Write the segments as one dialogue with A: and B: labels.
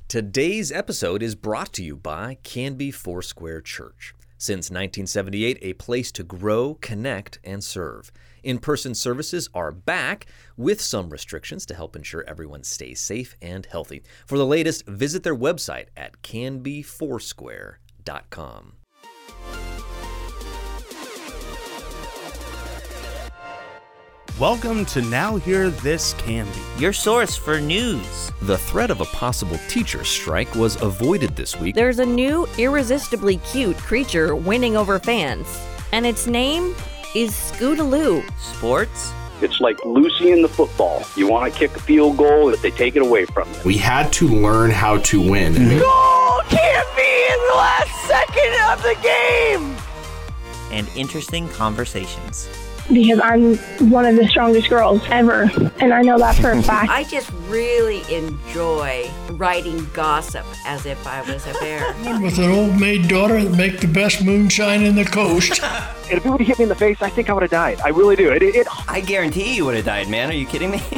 A: Today's episode is brought to you by Canby Foursquare Church. Since 1978, a place to grow, connect, and serve. In-person services are back with some restrictions to help ensure everyone stays safe and healthy. For the latest, visit their website at canbyfoursquare.com.
B: Welcome to Now Hear This Canby,
C: your source for news.
A: The threat of a possible teacher strike was avoided this week.
D: There's a new, irresistibly cute creature winning over fans, and its name is Scootaloo.
C: Sports?
E: It's like Lucy in the football. You want to kick a field goal, if they take it away from you.
F: We had to learn how to win.
C: Goal can't be in the last second of the game! And interesting conversations.
G: Because I'm one of the strongest girls ever, and I know that for a fact.
H: I just really enjoy writing gossip as if I was a bear.
I: With an old maid daughter that make the best moonshine in the coast.
E: And if it would have hit me in the face, I think I would have died. I really do.
C: I guarantee you would have died, man. Are you kidding me?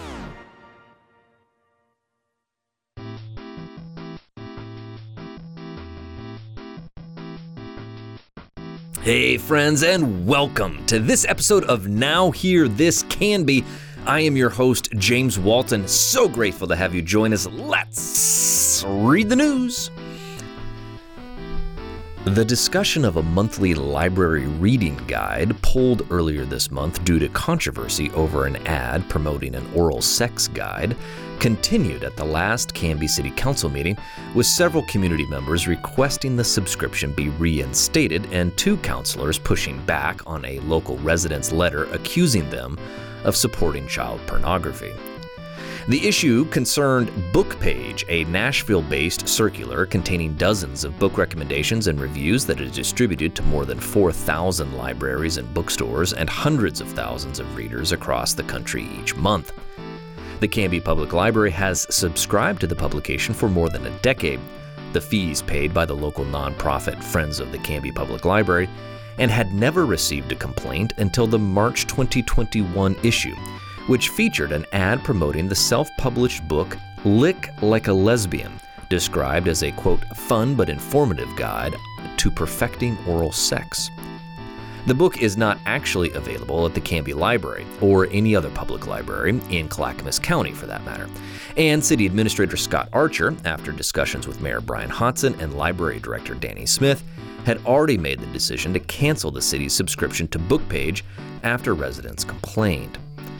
A: Hey friends, and welcome to this episode of Now Hear This Canby. I am your host, James Walton. So grateful to have you join us. Let's read the news. The discussion of a monthly library reading guide pulled earlier this month due to controversy over an ad promoting an oral sex guide continued at the last Canby City Council meeting, with several community members requesting the subscription be reinstated and two councilors pushing back on a local resident's letter accusing them of supporting child pornography. The issue concerned BookPage, a Nashville-based circular containing dozens of book recommendations and reviews that is distributed to more than 4,000 libraries and bookstores and hundreds of thousands of readers across the country each month. The Canby Public Library has subscribed to the publication for more than a decade, the fees paid by the local nonprofit Friends of the Canby Public Library, and had never received a complaint until the March 2021 issue, which featured an ad promoting the self-published book Lick Like a Lesbian, described as a, quote, fun but informative guide to perfecting oral sex. The book is not actually available at the Canby Library or any other public library in Clackamas County for that matter. And City Administrator Scott Archer, after discussions with Mayor Brian Hodson and Library Director Danny Smith, had already made the decision to cancel the city's subscription to BookPage after residents complained.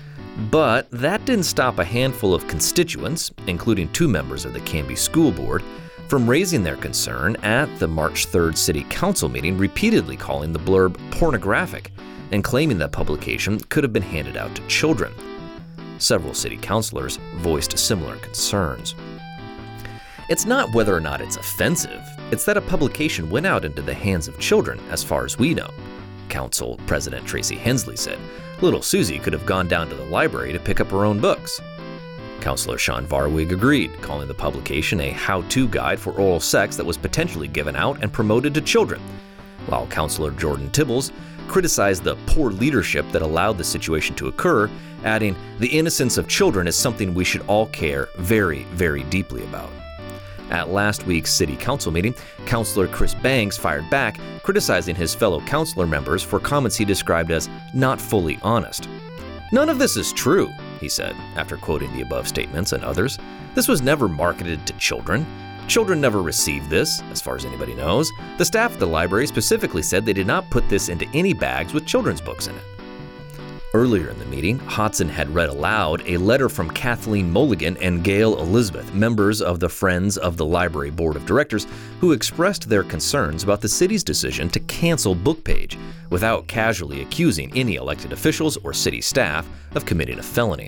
A: But that didn't stop a handful of constituents, including two members of the Canby School Board, from raising their concern at the March 3rd City Council meeting, repeatedly calling the blurb pornographic and claiming that publication could have been handed out to children. Several city councilors voiced similar concerns. It's not whether or not it's offensive, it's that a publication went out into the hands of children, as far as we know, Council President Tracy Hensley said. Little Susie could have gone down to the library to pick up her own books. Councilor Sean Varwig agreed, calling the publication a how-to guide for oral sex that was potentially given out and promoted to children, while Councilor Jordan Tibbles criticized the poor leadership that allowed the situation to occur, adding, "The innocence of children is something we should all care very, very deeply about." At last week's City Council meeting, Councilor Chris Bangs fired back, criticizing his fellow councilor members for comments he described as not fully honest. "None of this is true," he said, after quoting the above statements and others. "This was never marketed to children. Children never received this, as far as anybody knows. The staff at the library specifically said they did not put this into any bags with children's books in it." Earlier in the meeting, Hodson had read aloud a letter from Kathleen Mulligan and Gail Elizabeth, members of the Friends of the Library Board of Directors, who expressed their concerns about the city's decision to cancel BookPage without casually accusing any elected officials or city staff of committing a felony.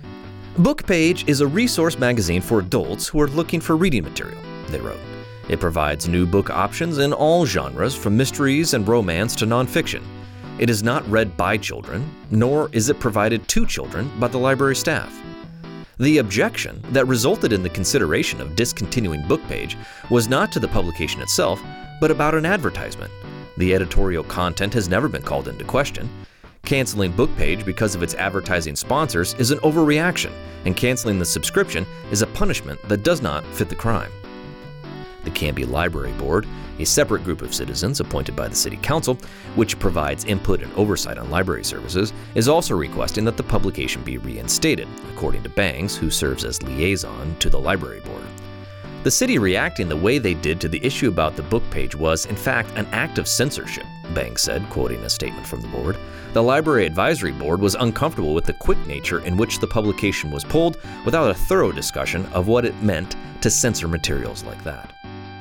A: BookPage is a resource magazine for adults who are looking for reading material, they wrote. It provides new book options in all genres, from mysteries and romance to nonfiction. It is not read by children, nor is it provided to children by the library staff. The objection that resulted in the consideration of discontinuing BookPage was not to the publication itself, but about an advertisement. The editorial content has never been called into question. Canceling BookPage because of its advertising sponsors is an overreaction, and canceling the subscription is a punishment that does not fit the crime. The Canby Library Board, a separate group of citizens appointed by the City Council, which provides input and oversight on library services, is also requesting that the publication be reinstated, according to Bangs, who serves as liaison to the Library Board. The city reacting the way they did to the issue about the BookPage was, in fact, an act of censorship, Bangs said, quoting a statement from the board. The Library Advisory Board was uncomfortable with the quick nature in which the publication was pulled without a thorough discussion of what it meant to censor materials like that.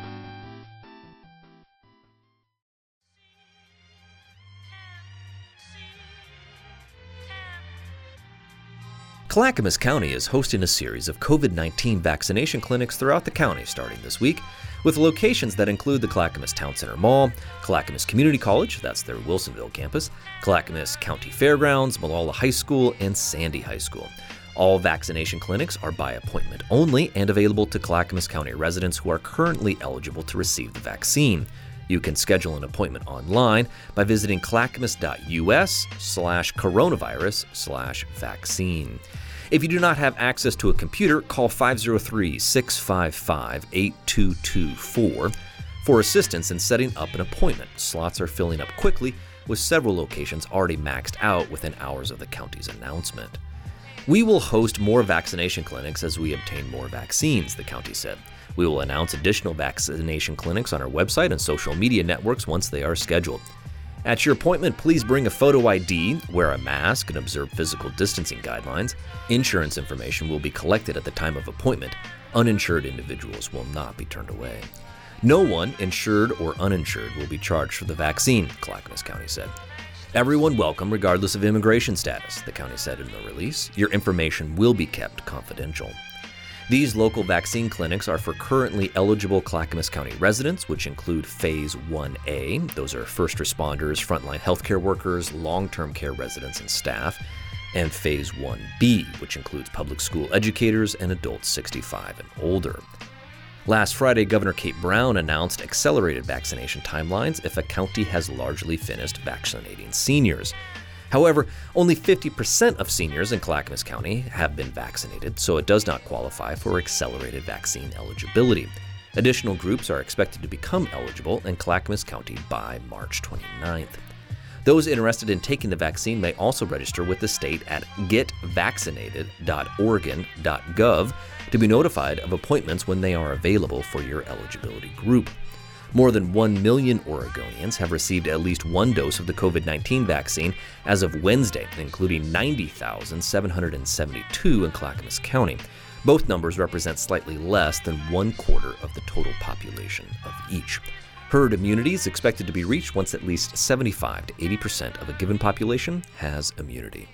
A: Clackamas County is hosting a series of COVID-19 vaccination clinics throughout the county starting this week, with locations that include the Clackamas Town Center Mall, Clackamas Community College, that's their Wilsonville campus, Clackamas County Fairgrounds, Molalla High School, and Sandy High School. All vaccination clinics are by appointment only and available to Clackamas County residents who are currently eligible to receive the vaccine. You can schedule an appointment online by visiting clackamas.us/coronavirus/vaccine. If you do not have access to a computer, call 503-655-8224 for assistance in setting up an appointment. Slots are filling up quickly, with several locations already maxed out within hours of the county's announcement. We will host more vaccination clinics as we obtain more vaccines, the county said. We will announce additional vaccination clinics on our website and social media networks once they are scheduled. At your appointment, please bring a photo ID, wear a mask, and observe physical distancing guidelines. Insurance information will be collected at the time of appointment. Uninsured individuals will not be turned away. No one, insured or uninsured, will be charged for the vaccine, Clackamas County said. Everyone welcome regardless of immigration status, the county said in the release. Your information will be kept confidential. These local vaccine clinics are for currently eligible Clackamas County residents, which include Phase 1A. Those are first responders, frontline healthcare workers, long-term care residents and staff. And Phase 1B, which includes public school educators and adults 65 and older. Last Friday, Governor Kate Brown announced accelerated vaccination timelines if a county has largely finished vaccinating seniors. However, only 50% of seniors in Clackamas County have been vaccinated, so it does not qualify for accelerated vaccine eligibility. Additional groups are expected to become eligible in Clackamas County by March 29th. Those interested in taking the vaccine may also register with the state at getvaccinated.oregon.gov to be notified of appointments when they are available for your eligibility group. More than 1 million Oregonians have received at least one dose of the COVID-19 vaccine as of Wednesday, including 90,772 in Clackamas County. Both numbers represent slightly less than 1/4 of the total population of each. Herd immunity is expected to be reached once at least 75 to 80% of a given population has immunity.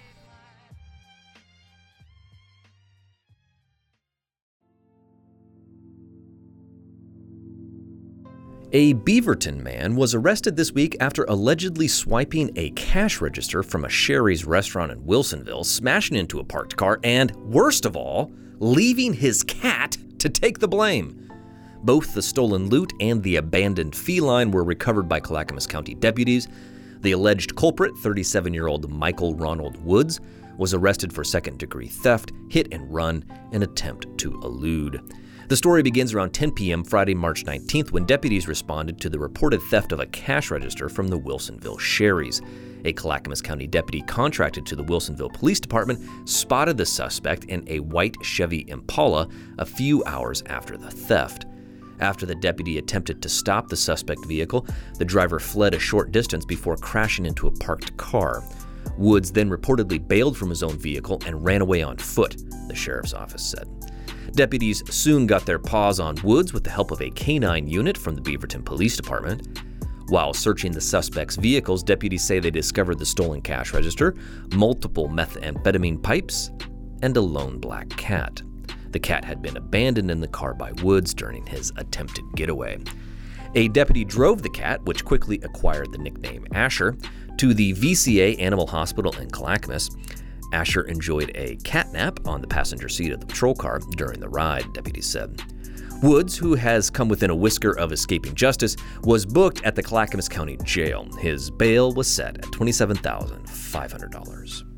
A: A Beaverton man was arrested this week after allegedly swiping a cash register from a Sherry's restaurant in Wilsonville, smashing into a parked car, and, worst of all, leaving his cat to take the blame. Both the stolen loot and the abandoned feline were recovered by Clackamas County deputies. The alleged culprit, 37-year-old Michael Ronald Woods, was arrested for second-degree theft, hit and run, and attempt to elude. The story begins around 10 p.m. Friday, March 19th, when deputies responded to the reported theft of a cash register from the Wilsonville Sherry's. A Clackamas County deputy contracted to the Wilsonville Police Department spotted the suspect in a white Chevy Impala a few hours after the theft. After the deputy attempted to stop the suspect vehicle, the driver fled a short distance before crashing into a parked car. Woods then reportedly bailed from his own vehicle and ran away on foot, the sheriff's office said. Deputies soon got their paws on Woods with the help of a canine unit from the Beaverton Police Department. While searching the suspect's vehicles, deputies say they discovered the stolen cash register, multiple methamphetamine pipes, and a lone black cat. The cat had been abandoned in the car by Woods during his attempted getaway. A deputy drove the cat, which quickly acquired the nickname Asher, to the VCA Animal Hospital in Clackamas. Asher enjoyed a cat nap on the passenger seat of the patrol car during the ride, deputies said. Woods, who has come within a whisker of escaping justice, was booked at the Clackamas County Jail. His bail was set at $27,500.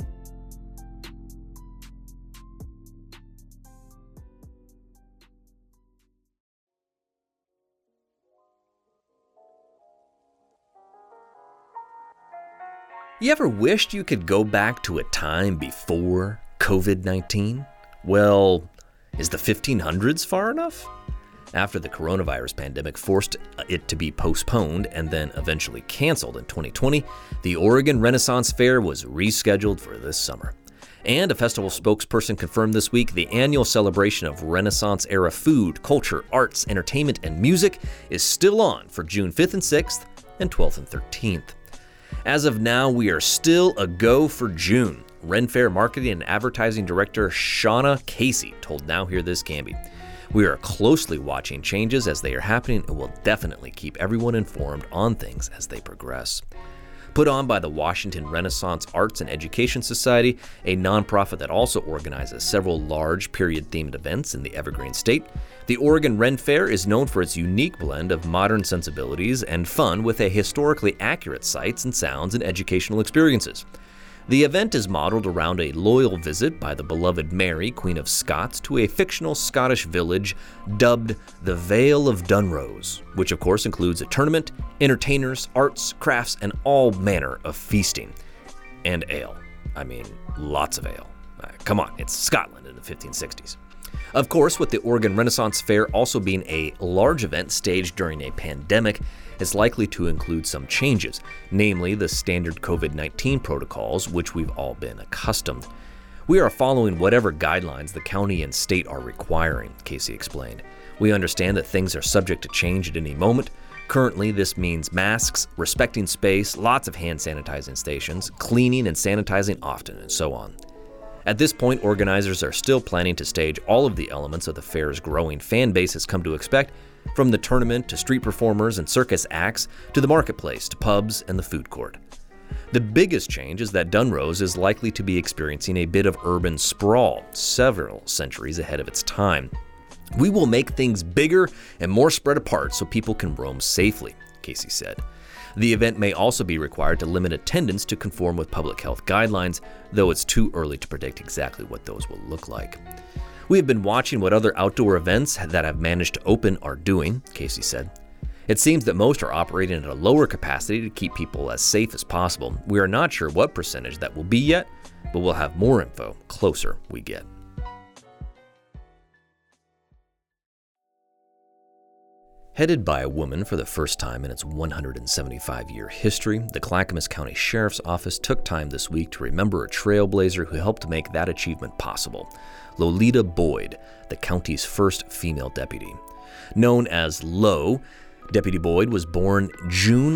A: You ever wished you could go back to a time before COVID-19? Well, is the 1500s far enough? After the coronavirus pandemic forced it to be postponed and then eventually canceled in 2020, the Oregon Renaissance Fair was rescheduled for this summer. And a festival spokesperson confirmed this week the annual celebration of Renaissance-era food, culture, arts, entertainment, and music is still on for June 5th and 6th and 12th and 13th. As of now, we are still a go for June. Ren Fair Marketing and Advertising Director Shauna Casey told Now Hear This Canby. We are closely watching changes as they are happening and will definitely keep everyone informed on things as they progress. Put on by the Washington Renaissance Arts and Education Society, a nonprofit that also organizes several large period-themed events in the Evergreen State, the Oregon Ren Fair is known for its unique blend of modern sensibilities and fun with a historically accurate sights and sounds and educational experiences. The event is modeled around a loyal visit by the beloved Mary, Queen of Scots, to a fictional Scottish village dubbed the Vale of Dunrose, which of course includes a tournament, entertainers, arts, crafts, and all manner of feasting. And ale. I mean, lots of ale. Come on, it's Scotland in the 1560s. Of course, with the Oregon Renaissance Fair also being a large event staged during a pandemic, is likely to include some changes, namely the standard COVID-19 protocols, which we've all been accustomed. We are following whatever guidelines the county and state are requiring, Casey explained. We understand that things are subject to change at any moment. Currently, this means masks, respecting space, lots of hand sanitizing stations, cleaning and sanitizing often, and so on. At this point, organizers are still planning to stage all of the elements of the fair's growing fan base has come to expect, from the tournament to street performers and circus acts to the marketplace to pubs and the food court. The biggest change is that Dunrose is likely to be experiencing a bit of urban sprawl, several centuries ahead of its time. We will make things bigger and more spread apart so people can roam safely, Casey said. The event may also be required to limit attendance to conform with public health guidelines, though it's too early to predict exactly what those will look like. We have been watching what other outdoor events that have managed to open are doing, Casey said. It seems that most are operating at a lower capacity to keep people as safe as possible. We are not sure what percentage that will be yet, but we'll have more info closer we get. Headed by a woman for the first time in its 175-year history, the Clackamas County Sheriff's Office took time this week to remember a trailblazer who helped make that achievement possible, Lolita Boyd, the county's first female deputy. Known as Lo, Deputy Boyd was born June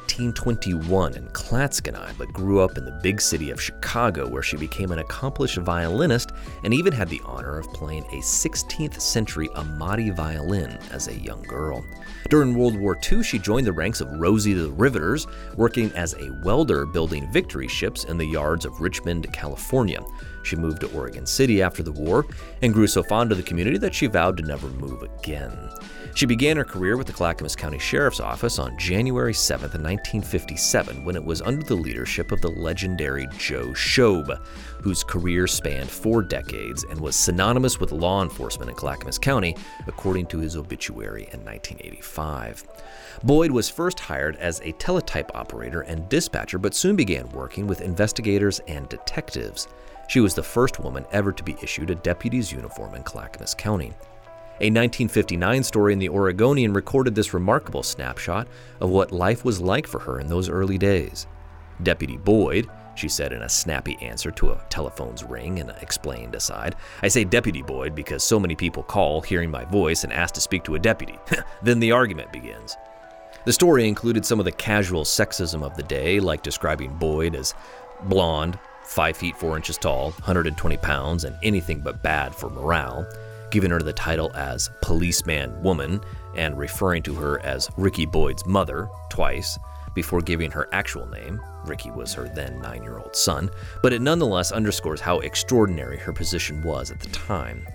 A: 1921 in Clatskanie, but grew up in the big city of Chicago, where she became an accomplished violinist and even had the honor of playing a 16th century Amati violin as a young girl. During World War II, she joined the ranks of Rosie the Riveters, working as a welder building Victory ships in the yards of Richmond, California. She moved to Oregon City after the war and grew so fond of the community that she vowed to never move again. She began her career with the Clackamas County Sheriff's Office on January 7, 1957, when it was under the leadership of the legendary Joe Shobe, whose career spanned 4 decades and was synonymous with law enforcement in Clackamas County, according to his obituary in 1985. Boyd was first hired as a teletype operator and dispatcher, but soon began working with investigators and detectives. She was the first woman ever to be issued a deputy's uniform in Clackamas County. A 1959 story in the Oregonian recorded this remarkable snapshot of what life was like for her in those early days. Deputy Boyd, she said in a snappy answer to a telephone's ring and explained aside, I say Deputy Boyd because so many people call hearing my voice and ask to speak to a deputy. Then the argument begins. The story included some of the casual sexism of the day, like describing Boyd as blonde, 5 feet 4 inches tall, 120 pounds, and anything but bad for morale, giving her the title as Policeman Woman and referring to her as Ricky Boyd's mother twice before giving her actual name. Ricky was her then 9-year-old son, but it nonetheless underscores how extraordinary her position was at the time.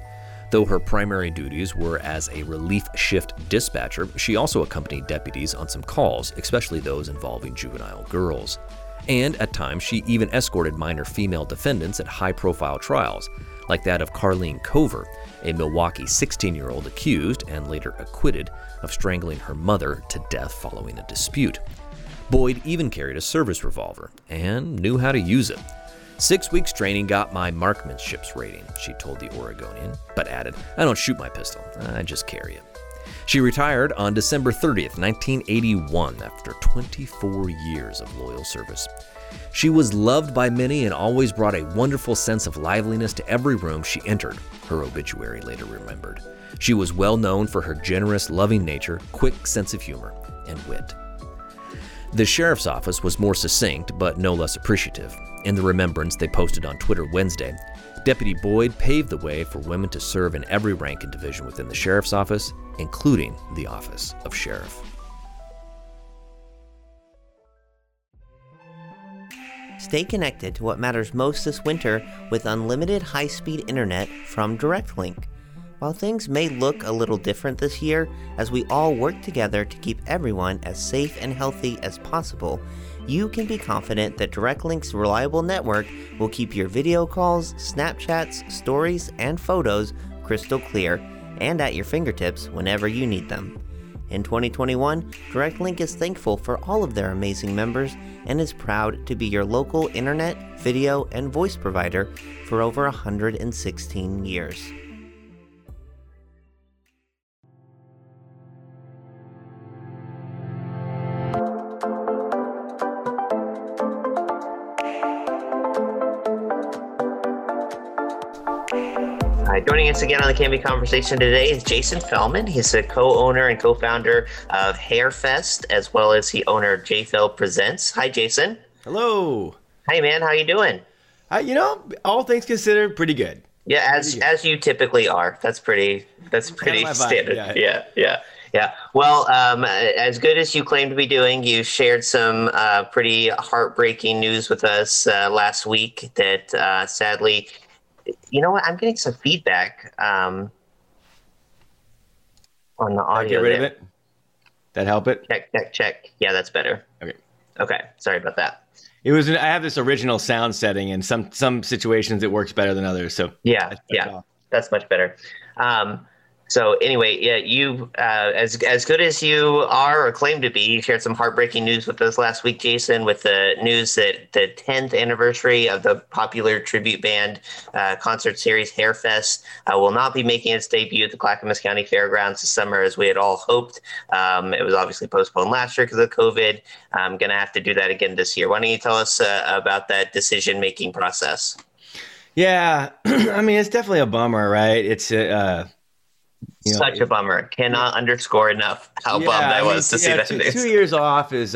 A: Though her primary duties were as a relief shift dispatcher, she also accompanied deputies on some calls, especially those involving juvenile girls. And at times, she even escorted minor female defendants at high-profile trials, like that of Carlene Cover, a Milwaukee 16-year-old accused and later acquitted of strangling her mother to death following a dispute. Boyd even carried a service revolver and knew how to use it. 6 weeks training got my marksmanship rating, she told the Oregonian, but added, I don't shoot my pistol, I just carry it. She retired on December 30th, 1981, after 24 years of loyal service. She was loved by many and always brought a wonderful sense of liveliness to every room she entered, her obituary later remembered. She was well known for her generous, loving nature, quick sense of humor, and wit. The sheriff's office was more succinct, but no less appreciative. In the remembrance they posted on Twitter Wednesday, Deputy Boyd paved the way for women to serve in every rank and division within the sheriff's office, including the office of sheriff.
C: Stay connected to what matters most this winter with unlimited high-speed internet from DirectLink. While things may look a little different this year, as we all work together to keep everyone as safe and healthy as possible, you can be confident that DirectLink's reliable network will keep your video calls, Snapchats, stories, and photos crystal clear and at your fingertips whenever you need them. In 2021, DirectLink is thankful for all of their amazing members and is proud to be your local internet, video, and voice provider for over 116 years. Joining us again on the Canby Conversation today is Jason Fellman. He's a co-owner and co-founder of Hairfest, as well as the owner of JFell Presents. Hi, Jason.
J: Hello.
C: Hey, man. How you doing?
J: All things considered, pretty good.
C: Yeah, as you typically are. That's pretty standard. Yeah. Well, as good as you claim to be doing, you shared some pretty heartbreaking news with us last week that sadly. You know what? I'm getting some feedback on the audio.
J: Get rid of it. That help it?
C: Check. Yeah, that's better. Okay. Sorry about that.
J: I have this original sound setting, and some situations it works better than others. So
C: that's much better. So anyway, yeah, you as good as you are or claim to be, you shared some heartbreaking news with us last week, Jason, with the news that the 10th anniversary of the popular tribute band concert series Hairfest will not be making its debut at the Clackamas County Fairgrounds this summer as we had all hoped. It was obviously postponed last year because of COVID. I'm going to have to do that again this year. Why don't you tell us about that decision-making process?
J: Yeah, I mean, it's definitely a bummer, right? It's
C: such a bummer. Cannot underscore enough how bummed I was to see that news.
J: 2 years off is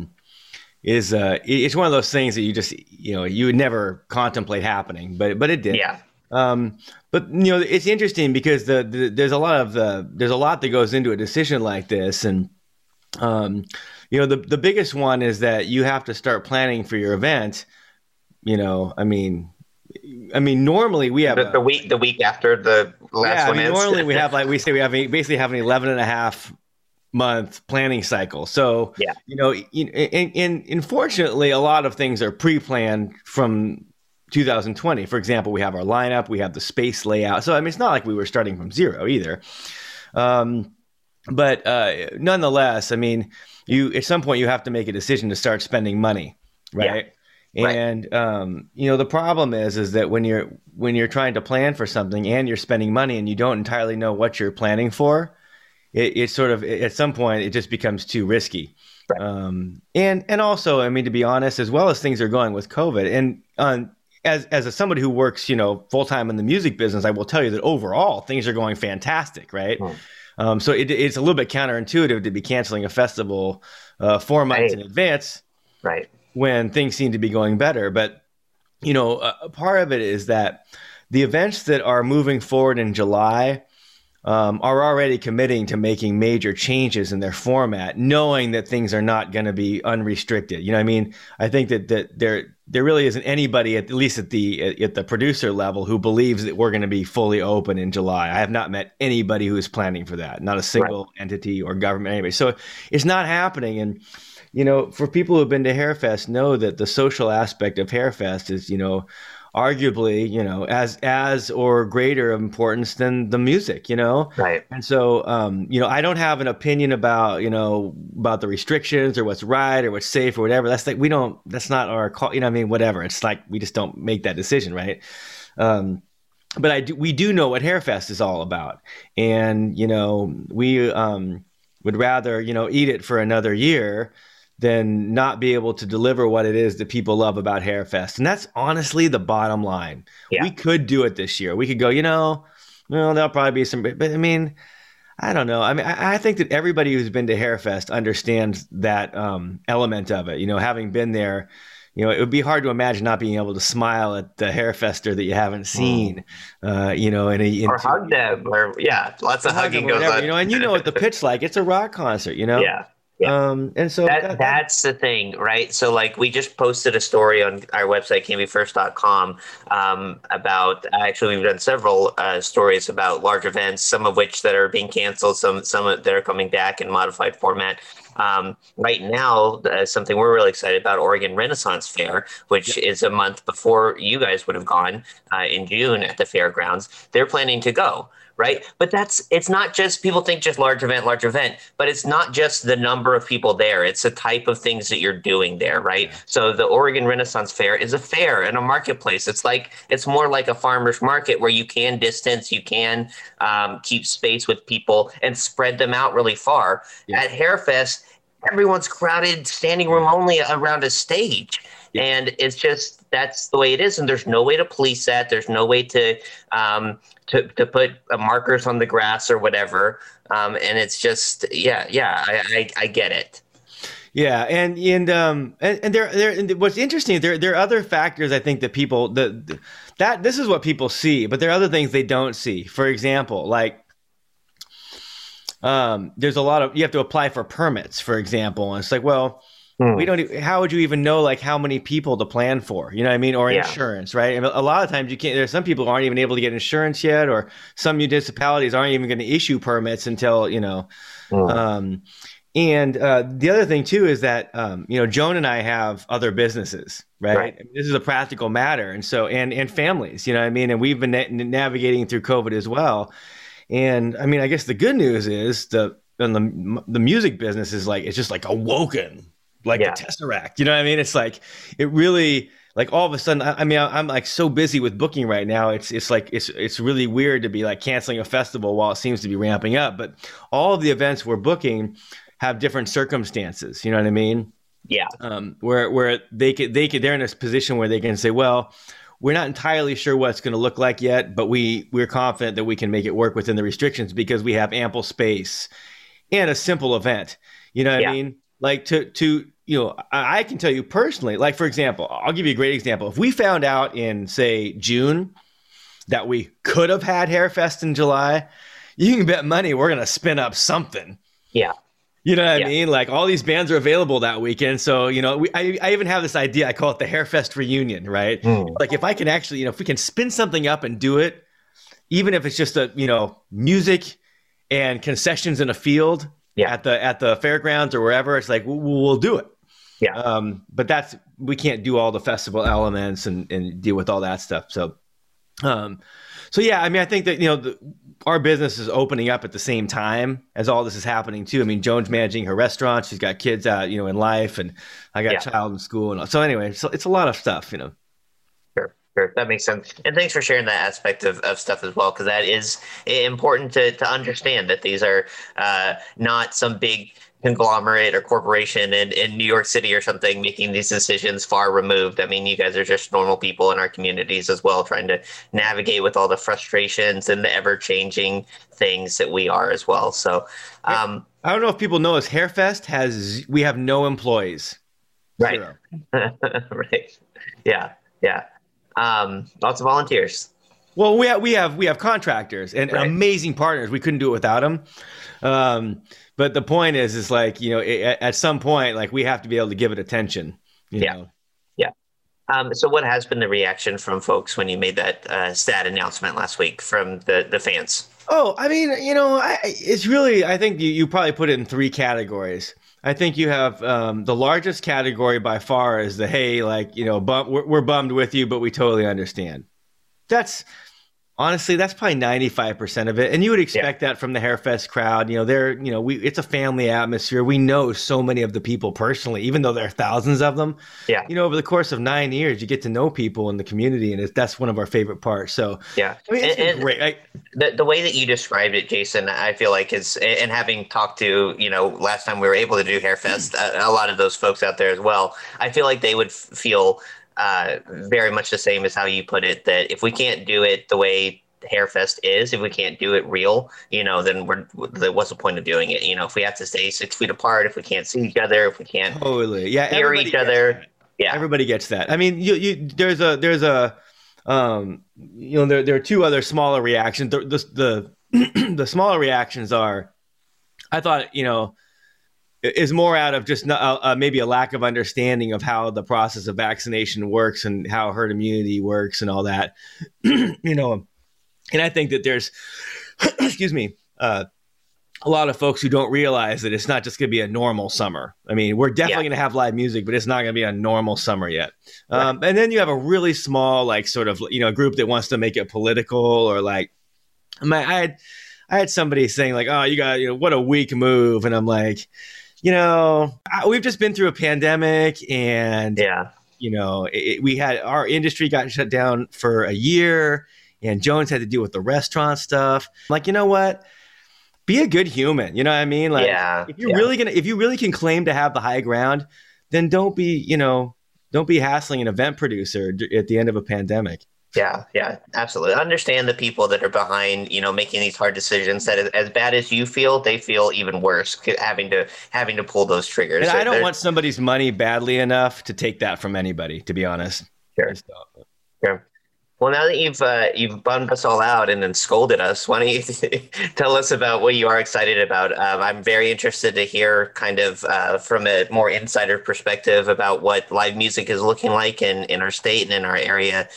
J: it's one of those things that you just you would never contemplate happening, but it did.
C: Yeah.
J: But it's interesting because there's a lot that goes into a decision like this, and the biggest one is that you have to start planning for your event. I mean, normally we have
C: the week after the last one ends.
J: Normally we have basically have an 11.5 month planning cycle. So unfortunately, a lot of things are pre-planned from 2020. For example, we have our lineup, we have the space layout. So I mean, it's not like we were starting from zero either. But nonetheless, I mean, at some point you have to make a decision to start spending money, right? Yeah. And the problem is that when you're trying to plan for something and you're spending money and you don't entirely know what you're planning for, it sort of at some point it just becomes too risky. Right. And also, I mean, to be honest, as well as things are going with COVID, and as somebody who works full time in the music business, I will tell you that overall things are going fantastic, right? So it's a little bit counterintuitive to be canceling a festival 4 months in advance,
C: right?
J: When things seem to be going better. But, a part of it is that the events that are moving forward in July are already committing to making major changes in their format, knowing that things are not going to be unrestricted. I mean, I think that there really isn't anybody, at least at the producer level, who believes that we're going to be fully open in July. I have not met anybody who is planning for that, not a single entity or government, anybody. So it's not happening. And, for people who have been to Hairfest, know that the social aspect of Hairfest is, arguably, as or greater importance than the music,
K: Right.
J: And so, I don't have an opinion about, about the restrictions or what's right or what's safe or whatever. That's like, that's not our call, whatever. It's like, we just don't make that decision. Right. But we do know what Hairfest is all about. And, we would rather, eat it for another year than not be able to deliver what it is that people love about Hairfest. And that's honestly the bottom line. Yeah. We could do it this year. We could go, there'll probably be some, but I mean, I don't know. I mean, I think that everybody who's been to Hairfest understands that element of it. Having been there, it would be hard to imagine not being able to smile at the Hairfester that you haven't seen, or
K: hug them, or lots of hugging goes on.
J: And what the pit's like. It's a rock concert,
K: Yeah. Yeah.
J: And so
K: that's the thing, right? So like we just posted a story on our website, canbyfirst.com, about, actually we've done several stories about large events, some of which that are being canceled, some that are coming back in modified format. Right now, something we're really excited about, Oregon Renaissance Fair, which is a month before you guys would have gone in June at the fairgrounds. They're planning to go. Right. But it's not just, people think just large event, but it's not just the number of people there. It's the type of things that you're doing there. Right. Yeah. So the Oregon Renaissance Fair is a fair and a marketplace. It's more like a farmer's market where you can distance, you can keep space with people and spread them out really far. Yeah. At Hairfest, everyone's crowded, standing room only around a stage. Yeah. And it's just, that's the way it is. And there's no way to police that. There's no way to put markers on the grass or whatever. And it's just, I get it.
J: Yeah. And what's interesting, there are other factors, I think, that people, that this is what people see, but there are other things they don't see. For example, like, there's a lot of, you have to apply for permits, for example. And it's like, well, we don't, how would you even know like how many people to plan for, you know what I mean? Or insurance, right? And a lot of times you can't, there's some people who aren't even able to get insurance yet, or some municipalities aren't even going to issue permits until, and the other thing too is that, Joan and I have other businesses, right? I mean, this is a practical matter. And so, and families, you know what I mean? And we've been navigating through COVID as well. And I mean, I guess the good news is the music business is like, it's just like awoken. Like the Tesseract, you know what I mean? It's like, it really, like all of a sudden, I mean, I'm like so busy with booking right now. It's like, it's really weird to be like canceling a festival while it seems to be ramping up. But all of the events we're booking have different circumstances. You know what I mean?
K: Yeah.
J: Where they're in a position where they can say, well, we're not entirely sure what it's going to look like yet, but we're confident that we can make it work within the restrictions because we have ample space and a simple event. You know what I mean? Like I can tell you personally, like, for example, I'll give you a great example. If we found out in, say, June that we could have had Hairfest in July, you can bet money we're going to spin up something.
K: Yeah.
J: You know what I mean? Like all these bands are available that weekend. So, I even have this idea. I call it the Hairfest reunion, right? Like if I can actually, if we can spin something up and do it, even if it's just music and concessions in a field at the fairgrounds or wherever, it's like, we'll do it.
K: Yeah.
J: But we can't do all the festival elements and deal with all that stuff. So yeah, I mean, I think that, our business is opening up at the same time as all this is happening too. I mean, Joan's managing her restaurant. She's got kids out, in life, and I got a child in school. And so anyway, so it's a lot of stuff,
K: Sure. That makes sense. And thanks for sharing that aspect of stuff as well, because that is important to understand that these are not some big conglomerate or corporation in New York City or something making these decisions far removed. I mean, you guys are just normal people in our communities as well, trying to navigate with all the frustrations and the ever-changing things that we are as well. So
J: I don't know if people know this, Hairfest we have no employees.
K: Right. Right. Yeah. Lots of volunteers.
J: Well, we have contractors and amazing partners. We couldn't do it without them. But the point is like, at some point, like we have to be able to give it attention. You know?
K: Yeah. So what has been the reaction from folks when you made that stat announcement last week from the fans?
J: Oh, I mean, it's really, I think you probably put it in three categories. I think you have the largest category by far is the, hey, like, we're bummed with you, but we totally understand. Honestly, that's probably 95% of it. And you would expect that from the Hairfest crowd. It's a family atmosphere. We know so many of the people personally, even though there are thousands of them. Yeah. Over the course of 9 years, you get to know people in the community, and that's one of our favorite parts. So,
K: yeah.
J: I mean, it's been great.
K: The way that you described it, Jason, I feel like and having talked to, last time we were able to do Hairfest, a lot of those folks out there as well, I feel like they would feel very much the same as how you put it, that if we can't do it the way Hairfest is, if we can't do it real, then what's the point of doing it? If we have to stay 6 feet apart, if we can't see each other, if we can't hear each other. Yeah.
J: Everybody gets that. I mean, there are two other smaller reactions. The smaller reactions are, I thought, is more out of just maybe a lack of understanding of how the process of vaccination works and how herd immunity works and all that. And I think that there's, excuse me, a lot of folks who don't realize that it's not just going to be a normal summer. I mean, we're definitely going to have live music, but it's not going to be a normal summer yet. And then you have a really small, like, sort of, group that wants to make it political, or like, I had somebody saying like, oh, you got, what a weak move. And I'm like, we've just been through a pandemic, and we had our industry got shut down for a year, and Jones had to deal with the restaurant stuff. I'm like, you know what? Be a good human. You know what I mean? Like, if you really can claim to have the high ground, then don't be hassling an event producer at the end of a pandemic.
K: Yeah, absolutely. Understand the people that are behind, making these hard decisions, that as bad as you feel, they feel even worse having to pull those triggers.
J: And I don't want somebody's money badly enough to take that from anybody, to be honest.
K: Sure. Well, now that you've bummed us all out and then scolded us, why don't you tell us about what you are excited about? I'm very interested to hear kind of from a more insider perspective about what live music is looking like in our state and in our area,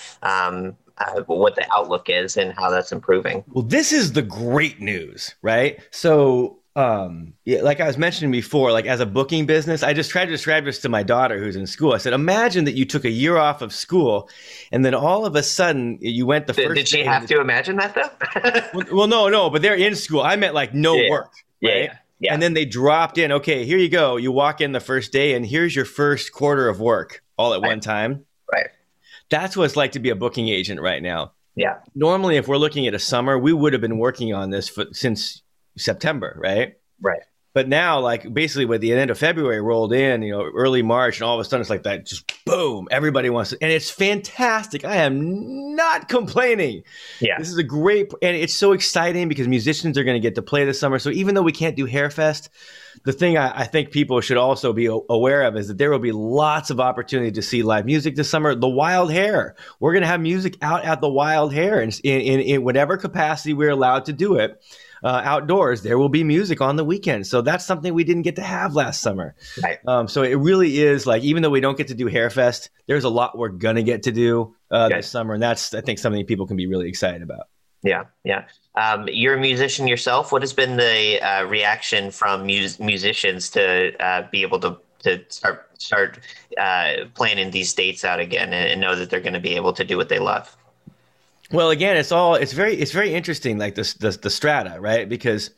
K: what the outlook is and how that's improving.
J: Well, this is the great news, right? So like I was mentioning before, like as a booking business, I just tried to describe this to my daughter who's in school. I said, imagine that you took a year off of school and then all of a sudden you went the first
K: Did she have to imagine that though?
J: Well, no, but they're in school. I meant like no work. Right? Yeah. And then they dropped in, okay, here you go. You walk in the first day and here's your first quarter of work all at one time.
K: Right.
J: That's what it's like to be a booking agent right now.
K: Yeah.
J: Normally, if we're looking at a summer, we would have been working on this since September, right?
K: Right.
J: But now, like basically with the end of February rolled in, early March, and all of a sudden it's like that, just boom, everybody wants to, and it's fantastic. I am not complaining.
K: Yeah.
J: This is a great, and it's so exciting because musicians are going to get to play this summer. So even though we can't do Hairfest, the thing I think people should also be aware of is that there will be lots of opportunity to see live music this summer. The Wild Hare, we're going to have music out at the Wild Hare, and in whatever capacity we're allowed to do it. Outdoors, there will be music on the weekend. So that's something we didn't get to have last summer.
K: Right.
J: So it really is like, even though we don't get to do Hairfest, there's a lot we're going to get to do this summer. And that's, I think, something people can be really excited about.
K: Yeah. You're a musician yourself. What has been the reaction from musicians to be able to start planning these dates out again and know that they're going to be able to do what they love?
J: Well, again, it's very interesting, like the strata, right? Because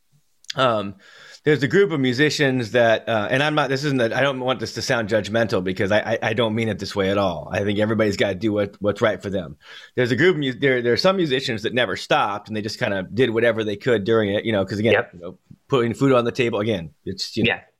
J: there's a group of musicians that, and I don't want this to sound judgmental because I don't mean it this way at all. I think everybody's got to do what's right for them. There's a group of there are some musicians that never stopped and they just kind of did whatever they could during it, because again, putting food on the table, again, it's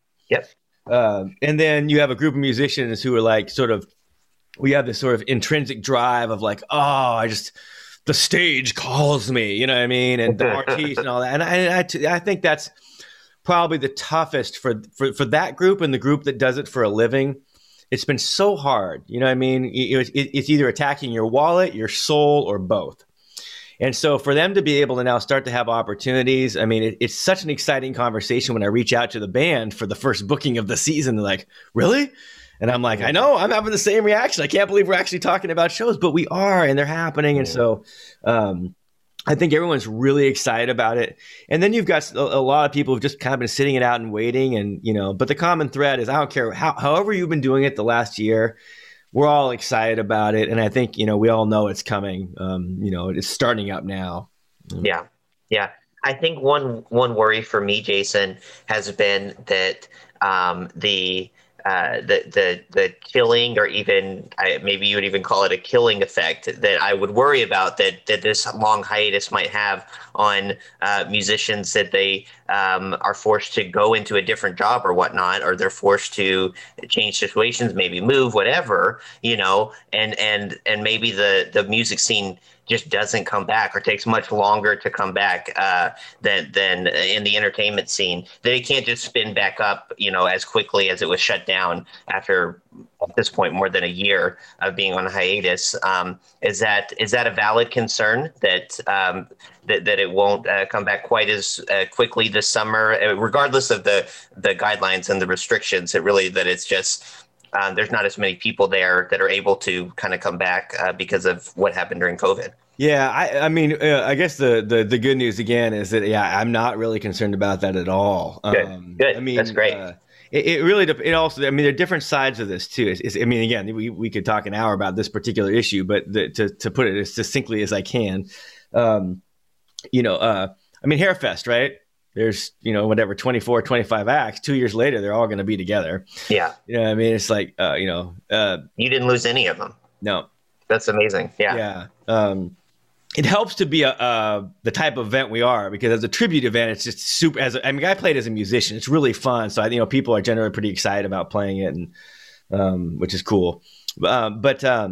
J: and then you have a group of musicians who are like we have this sort of intrinsic drive of like, the stage calls me, you know what I mean? And the artiste and all that. And I think that's probably the toughest for that group and the group that does it for a living. It's been so hard, you know what I mean? It's either attacking your wallet, your soul, or both. And so for them to be able to now start to have opportunities, I mean, it's such an exciting conversation when I reach out to the band for the first booking of the season. They're like, really? And I'm like, I know, I'm having the same reaction. I can't believe we're actually talking about shows, but we are, and they're happening. And so I think everyone's really excited about it. And then you've got a lot of people who've just kind of been sitting it out and waiting. And, but the common thread is, I don't care however you've been doing it the last year, we're all excited about it. And I think, we all know it's coming. It's starting up now.
K: Yeah. Yeah. I think one worry for me, Jason, has been that the killing, or even maybe you would even call it a killing effect, that I would worry about that this long hiatus might have on musicians, that they are forced to go into a different job or whatnot, or they're forced to change situations, maybe move, whatever, and maybe the music scene just doesn't come back, or takes much longer to come back than in the entertainment scene. They can't just spin back up, as quickly as it was shut down after, at this point, more than a year of being on hiatus. Is that a valid concern that it won't come back quite as quickly this summer, regardless of the guidelines and the restrictions? It's just there's not as many people there that are able to kind of come back because of what happened during COVID.
J: Yeah, I guess the good news again is that I'm not really concerned about that at all.
K: Good. That's great.
J: It really it also, there are different sides of this too. Again, we could talk an hour about this particular issue, but to put it as succinctly as I can, Hairfest, right? There's, 24, 25 acts. 2 years later, they're all going to be together.
K: Yeah.
J: It's like,
K: you didn't lose any of them.
J: No.
K: That's amazing. Yeah.
J: Yeah. It helps to be the type of event we are, because as a tribute event, it's just super. I played as a musician. It's really fun. So people are generally pretty excited about playing it, and which is cool. And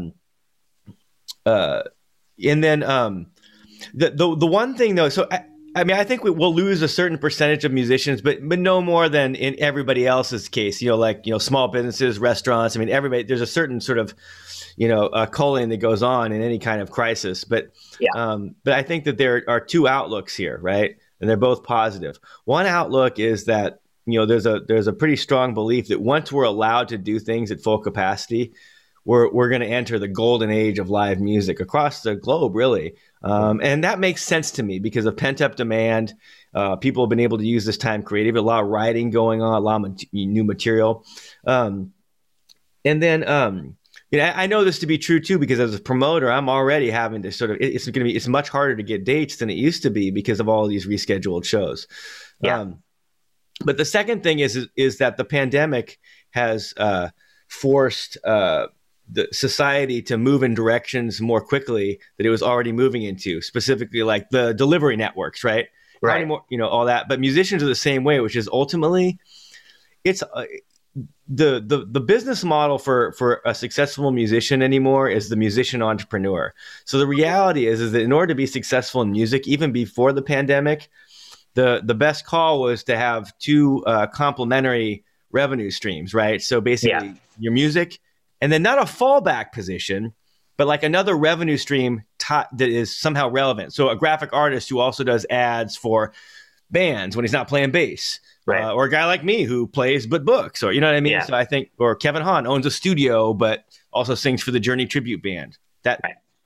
J: then the one thing though. So I think we'll lose a certain percentage of musicians, but no more than in everybody else's case. Small businesses, restaurants. Everybody. There's a certain sort of culling that goes on in any kind of crisis. But I think that there are two outlooks here, right? And they're both positive. One outlook is that, there's a pretty strong belief that once we're allowed to do things at full capacity, we're going to enter the golden age of live music across the globe, really. And that makes sense to me because of pent-up demand. People have been able to use this time creatively, a lot of writing going on, a lot of new material. And then I know this to be true too, because as a promoter, I'm already having to it's much harder to get dates than it used to be because of all of these rescheduled shows.
K: Yeah.
J: But the second thing is that the pandemic has forced the society to move in directions more quickly that it was already moving into, specifically like the delivery networks, right?
K: Right.
J: More, all that. But musicians are the same way, which is ultimately it's the business model for a successful musician anymore is the musician entrepreneur. So the reality is that in order to be successful in music, even before the pandemic, the best call was to have two complementary revenue streams, right? So basically your music, and then not a fallback position, but like another revenue stream that is somehow relevant. So a graphic artist who also does ads for bands when he's not playing bass.
K: Right.
J: Or a guy like me who plays but books, or you know what I mean?
K: Yeah.
J: So I think, or Kevin Hahn owns a studio but also sings for the Journey tribute band. But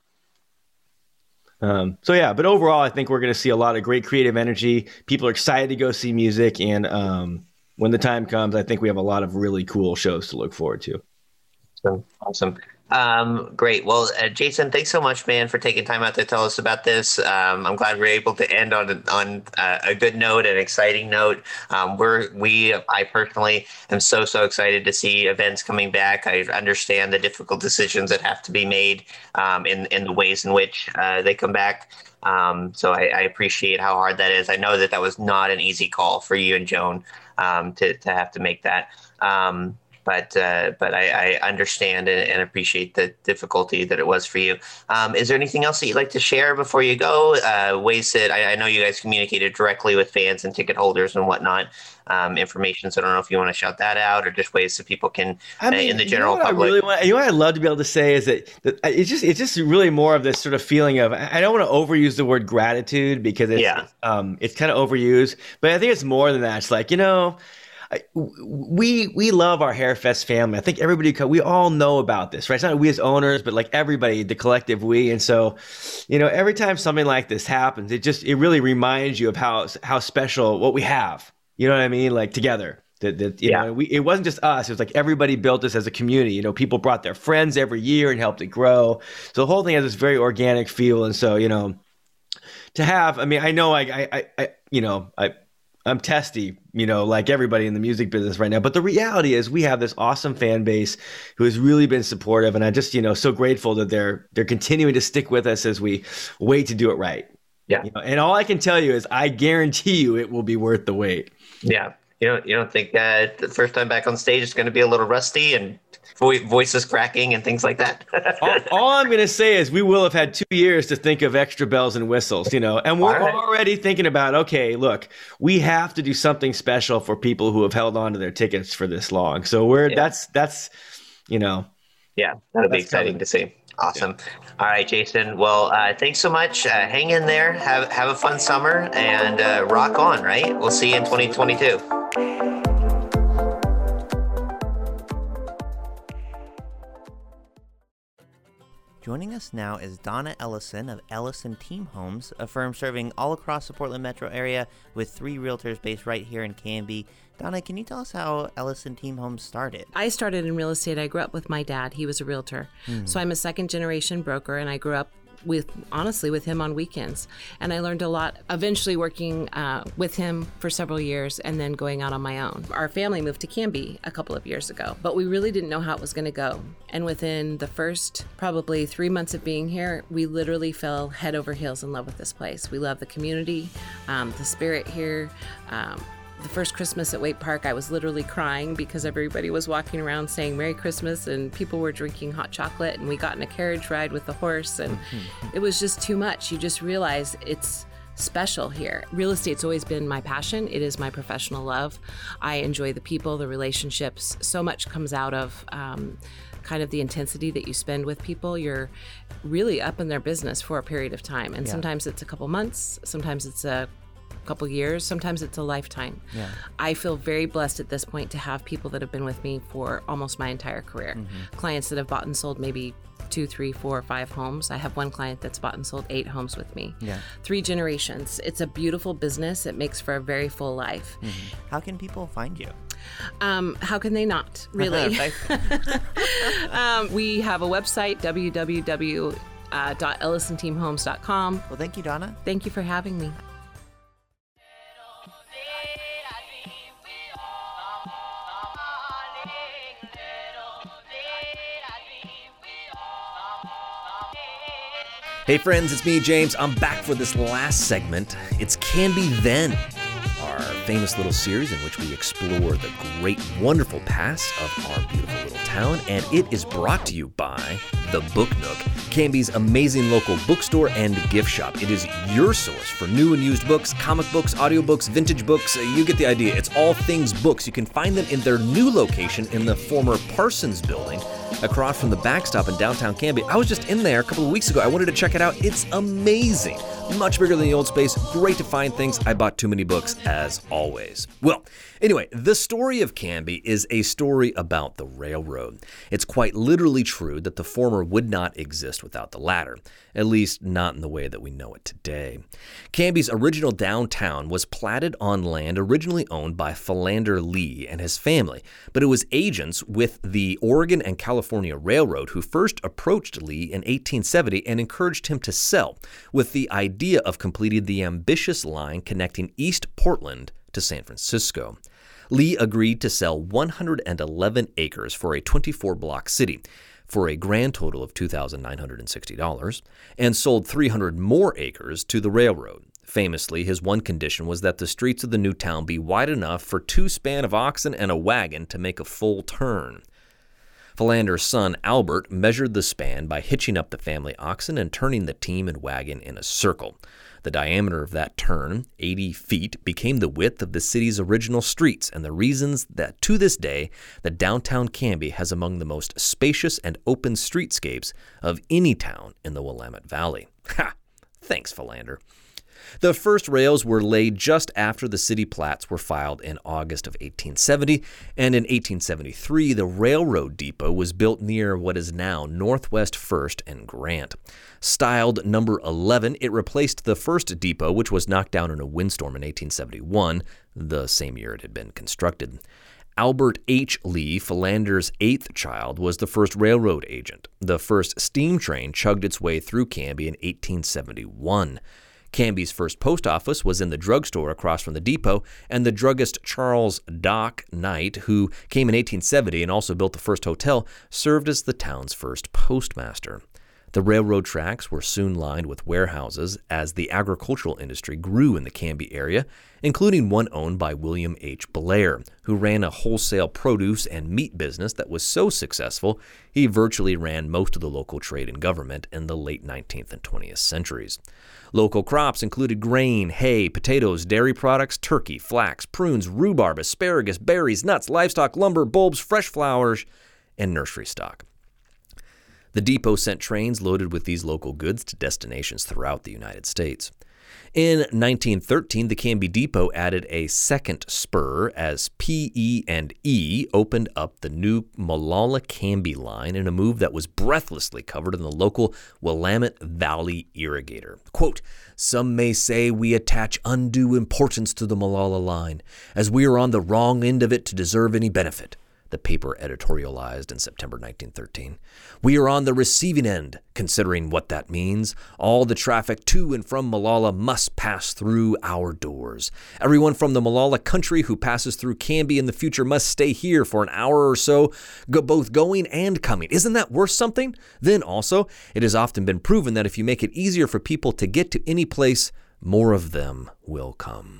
J: overall, I think we're going to see a lot of great creative energy. People are excited to go see music, and when the time comes, I think we have a lot of really cool shows to look forward to.
K: Awesome. Great. Well, Jason, thanks so much, man, for taking time out to tell us about this. I'm glad we're able to end on a good note, an exciting note. I personally am so excited to see events coming back. I understand the difficult decisions that have to be made in the ways in which they come back. So I appreciate how hard that is. I know that was not an easy call for you and Joan to have to make that. But I understand and appreciate the difficulty that it was for you. Is there anything else that you'd like to share before you go? Ways that I know you guys communicated directly with fans and ticket holders and whatnot. Information. So I don't know if you want to shout that out, or just ways that people can in the general public.
J: What I'd love to be able to say is that it's just really more of this sort of feeling of, I don't want to overuse the word gratitude because it's kind of overused, but I think it's more than that. It's like, we love our Hairfest family. I think everybody, we all know about this, right? It's not we as owners, but like everybody, the collective we. And so, every time something like this happens, it really reminds you of how special what we have. You know what I mean? Like together. It wasn't just us. It was like everybody built this as a community. People brought their friends every year and helped it grow. So the whole thing has this very organic feel. And so, to have, I know I'm testy, like everybody in the music business right now. But the reality is we have this awesome fan base who has really been supportive. And I just, so grateful that they're continuing to stick with us as we wait to do it right.
K: Yeah.
J: And all I can tell you is I guarantee you it will be worth the wait.
K: Yeah. You don't think the first time back on stage is going to be a little rusty and voices cracking and things like that?
J: all I'm going to say is we will have had 2 years to think of extra bells and whistles, and we're already thinking about, okay, look, we have to do something special for people who have held on to their tickets for this long. So that's.
K: Yeah, that'll be exciting to see. Awesome. Yeah. All right, Jason. Well, thanks so much. Hang in there. Have a fun summer and rock on, right? We'll see you in 2022.
C: Joining us now is Donna Ellison of Ellison Team Homes, a firm serving all across the Portland metro area with 3 realtors based right here in Canby. Donna, can you tell us how Ellison Team Homes started?
L: I started in real estate. I grew up with my dad. He was a realtor. So I'm a second-generation broker, and I grew up with him on weekends. And I learned a lot, eventually working with him for several years and then going out on my own. Our family moved to Canby a couple of years ago, but we really didn't know how it was going to go. And within the first probably 3 months of being here, we literally fell head over heels in love with this place. We love the community, the spirit here. The first Christmas at Waite Park, I was literally crying because everybody was walking around saying Merry Christmas and people were drinking hot chocolate, and we got in a carriage ride with the horse, and it was just too much. You just realize it's special here. Real estate's always been my passion. It is my professional love. I enjoy the people, the relationships. So much comes out of kind of the intensity that you spend with people. You're really up in their business for a period of time, and sometimes it's a couple months, sometimes it's a couple years, sometimes it's a lifetime. Yeah. I feel very blessed at this point to have people that have been with me for almost my entire career. Clients that have bought and sold maybe 2, 3, 4, 5 homes. I have one client that's bought and sold 8 homes with me. 3 generations. It's a beautiful business. It makes for a very full life.
C: How can people find you?
L: How can they not, really? We have a website, www.ellisonteamhomes.com.
C: Well, thank you, Donna.
L: Thank you for having me.
A: Hey friends, it's me, James. I'm back for this last segment. It's Canby Then, our famous little series in which we explore the great, wonderful past of our beautiful little town, and it is brought to you by The Book Nook, Canby's amazing local bookstore and gift shop. It is your source for new and used books, comic books, audiobooks, vintage books. You get the idea. It's all things books. You can find them in their new location in the former Parsons building, across from the backstop in downtown Canby. I was just in there a couple of weeks ago. I wanted to check it out. It's amazing. Much bigger than the old space. Great to find things. I bought too many books, as always. Well, anyway, the story of Canby is a story about the railroad. It's quite literally true that the former would not exist without the latter, at least not in the way that we know it today. Canby's original downtown was platted on land originally owned by Philander Lee and his family, but it was agents with the Oregon and California Railroad who first approached Lee in 1870 and encouraged him to sell, with the idea of completing the ambitious line connecting East Portland to San Francisco. Lee agreed to sell 111 acres for a 24-block city for a grand total of $2,960, and sold 300 more acres to the railroad. Famously, his one condition was that the streets of the new town be wide enough for 2 span of oxen and a wagon to make a full turn. Philander's son, Albert, measured the span by hitching up the family oxen and turning the team and wagon in a circle. The diameter of that turn, 80 feet, became the width of the city's original streets, and the reasons that to this day, the downtown Canby has among the most spacious and open streetscapes of any town in the Willamette Valley. Ha! Thanks, Philander. The first rails were laid just after the city plats were filed in August of 1870, and in 1873 the railroad depot was built near what is now Northwest 1st and Grant. Styled number 11, it replaced the first depot, which was knocked down in a windstorm in 1871, the same year it had been constructed. Albert H. Lee, Philander's eighth child, was the first railroad agent. The first steam train chugged its way through Canby in 1871. Canby's first post office was in the drugstore across from the depot, and the druggist Charles Doc Knight, who came in 1870 and also built the first hotel, served as the town's first postmaster. The railroad tracks were soon lined with warehouses as the agricultural industry grew in the Canby area, including one owned by William H. Blair, who ran a wholesale produce and meat business that was so successful he virtually ran most of the local trade and government in the late 19th and 20th centuries. Local crops included grain, hay, potatoes, dairy products, turkey, flax, prunes, rhubarb, asparagus, berries, nuts, livestock, lumber, bulbs, fresh flowers, and nursery stock. The depot sent trains loaded with these local goods to destinations throughout the United States. In 1913, the Canby Depot added a second spur as PE&E opened up the new Molalla-Canby line in a move that was breathlessly covered in the local Willamette Valley Irrigator. Quote, "Some may say we attach undue importance to the Molalla line, as we are on the wrong end of it to deserve any benefit," the paper editorialized in September 1913. "We are on the receiving end, considering what that means. All the traffic to and from Molalla must pass through our doors. Everyone from the Molalla country who passes through Canby in the future must stay here for an hour or so, both going and coming. Isn't that worth something? Then also, it has often been proven that if you make it easier for people to get to any place, more of them will come."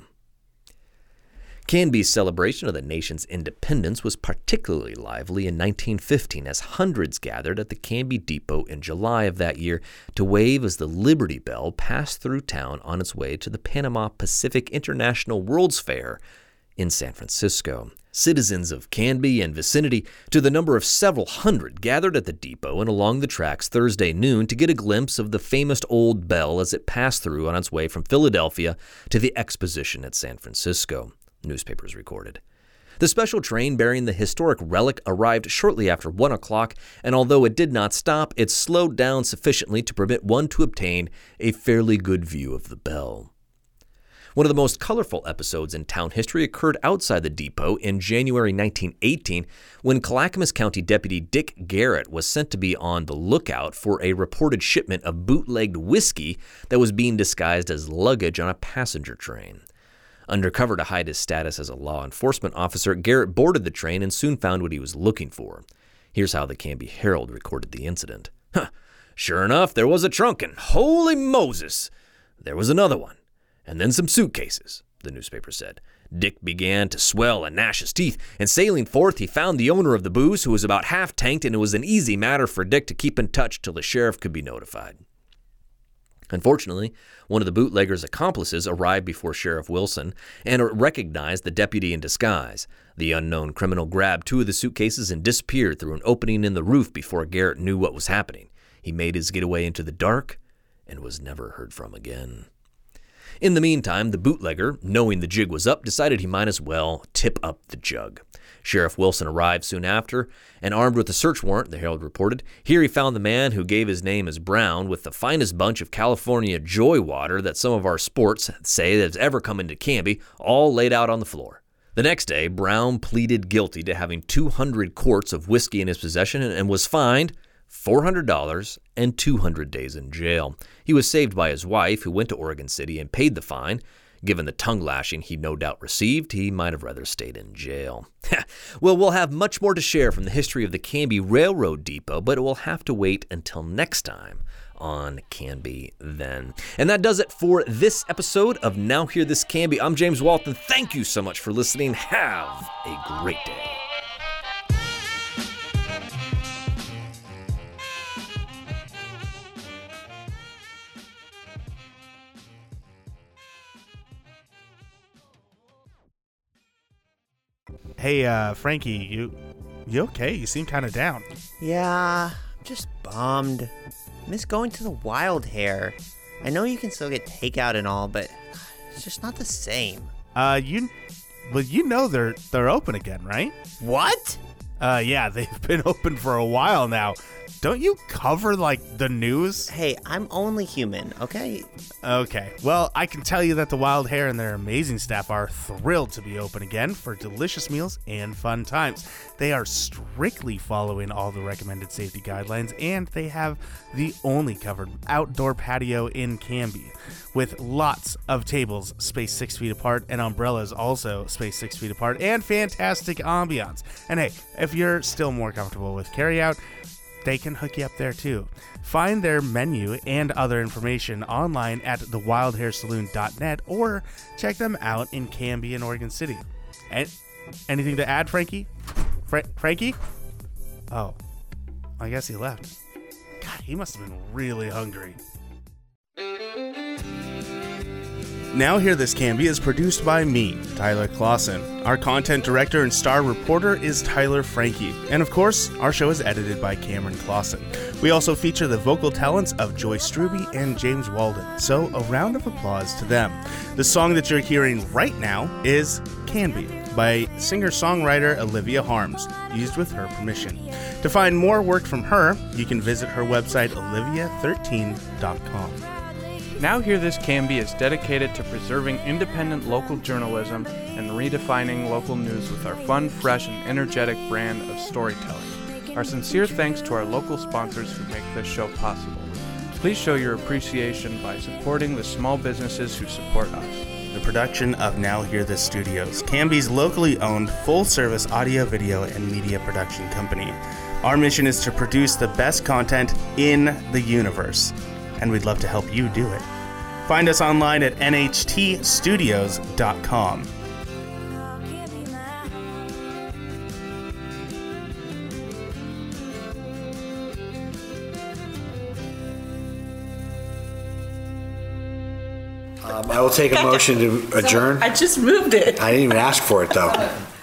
A: Canby's celebration of the nation's independence was particularly lively in 1915 as hundreds gathered at the Canby Depot in July of that year to wave as the Liberty Bell passed through town on its way to the Panama Pacific International World's Fair in San Francisco. Citizens of Canby and vicinity, to the number of several hundred, gathered at the depot and along the tracks Thursday noon to get a glimpse of the famous old bell as it passed through on its way from Philadelphia to the exposition at San Francisco. Newspapers recorded. The special train bearing the historic relic arrived shortly after 1 o'clock, and although it did not stop, it slowed down sufficiently to permit one to obtain a fairly good view of the bell. One of the most colorful episodes in town history occurred outside the depot in January 1918 when Clackamas County Deputy Dick Garrett was sent to be on the lookout for a reported shipment of bootlegged whiskey that was being disguised as luggage on a passenger train. Undercover to hide his status as a law enforcement officer, Garrett boarded the train and soon found what he was looking for. Here's how the Canby Herald recorded the incident. "Sure enough, there was a trunk, and holy Moses! There was another one, and then some suitcases," the newspaper said. Dick began to swell and gnash his teeth, and sailing forth, he found the owner of the booze, who was about half-tanked, and it was an easy matter for Dick to keep in touch till the sheriff could be notified. Unfortunately, one of the bootlegger's accomplices arrived before Sheriff Wilson and recognized the deputy in disguise. The unknown criminal grabbed 2 of the suitcases and disappeared through an opening in the roof before Garrett knew what was happening. He made his getaway into the dark and was never heard from again. In the meantime, the bootlegger, knowing the jig was up, decided he might as well tip up the jug. Sheriff Wilson arrived soon after, and armed with a search warrant, the Herald reported. Here he found the man who gave his name as Brown with the finest bunch of California joy water that some of our sports say that has ever come into Canby, all laid out on the floor. The next day, Brown pleaded guilty to having 200 quarts of whiskey in his possession and was fined $400 and 200 days in jail. He was saved by his wife, who went to Oregon City and paid the fine. Given the tongue lashing he no doubt received, he might have rather stayed in jail. Well, we'll have much more to share from the history of the Canby Railroad Depot, but it will have to wait until next time on Canby Then. And that does it for this episode of Now Hear This Canby. I'm James Walton. Thank you so much for listening. Have a great day.
B: Hey, Frankie, you okay? You seem kind of down.
C: Yeah, I'm just bummed. Miss going to the Wild Hair. I know you can still get takeout and all, but it's just not the same.
B: You know they're open again, right?
C: What?
B: Yeah, they've been open for a while now. Don't you cover, like, the news?
C: Hey, I'm only human, okay?
B: Okay, well, I can tell you that the Wild Hare and their amazing staff are thrilled to be open again for delicious meals and fun times. They are strictly following all the recommended safety guidelines, and they have the only covered outdoor patio in Canby, with lots of tables spaced 6 feet apart and umbrellas also spaced 6 feet apart, and fantastic ambiance. And hey, if you're still more comfortable with carryout, they can hook you up there too. Find their menu and other information online at thewildharesaloon.net or check them out in Canby and Oregon City. And anything to add, Frankie? Frankie? Oh, I guess he left. God, he must have been really hungry. Now Hear This Canby is produced by me, Tyler Clausen. Our content director and star reporter is Tyler Frankie. And of course, our show is edited by Cameron Clausen. We also feature the vocal talents of Joyce Struby and James Walden, so a round of applause to them. The song that you're hearing right now is Canby by singer-songwriter Olivia Harms, used with her permission. To find more work from her, you can visit her website olivia13.com.
M: Now Hear This Canby is dedicated to preserving independent local journalism and redefining local news with our fun, fresh, and energetic brand of storytelling. Our sincere thanks to our local sponsors who make this show possible. Please show your appreciation by supporting the small businesses who support us.
B: The production of Now Hear This Studios, Canby's locally owned full-service audio, video, and media production company. Our mission is to produce the best content in the universe, and we'd love to help you do it. Find us online at nhtstudios.com.
N: I will take a motion to adjourn.
O: I just moved it.
N: I didn't even ask for it, though.